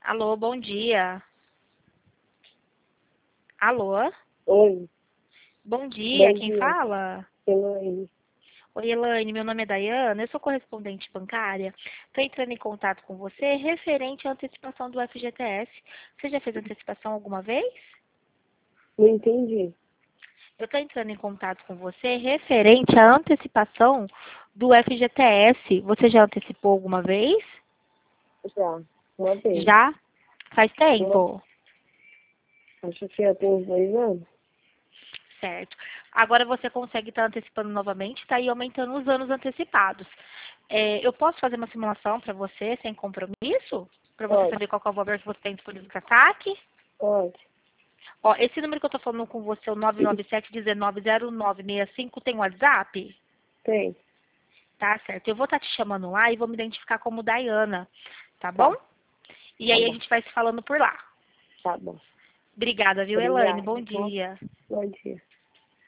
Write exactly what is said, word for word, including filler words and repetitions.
Alô, bom dia. Alô? Oi, Bom dia, bom quem dia, fala? Elaine. Oi, Elaine, meu nome é Dayana, eu sou correspondente bancária. Estou entrando em contato com você referente à antecipação do F G T S. Você já fez antecipação alguma vez? Não entendi. Eu estou entrando em contato com você referente à antecipação do F G T S. Você já antecipou alguma vez? Já, uma vez. Já? Faz Uma, tempo? acho que já tem uns dois anos. Certo. Agora você consegue estar antecipando novamente, está aí aumentando os anos antecipados. É, eu posso fazer uma simulação para você sem compromisso? Para você Pode, saber qual que é o valor que você tem disponível para saque? pode. Ó, esse número que eu estou falando com você, o nove nove sete um nove zero nove seis cinco, tem WhatsApp? Tem. Tá certo. Eu vou estar te chamando lá e vou me identificar como Dayana, tá bom? Tá, E tá aí a bom, gente vai se falando por lá. tá bom. Obrigada, viu, Elaine? Obrigada. Bom Bom, dia. bom dia.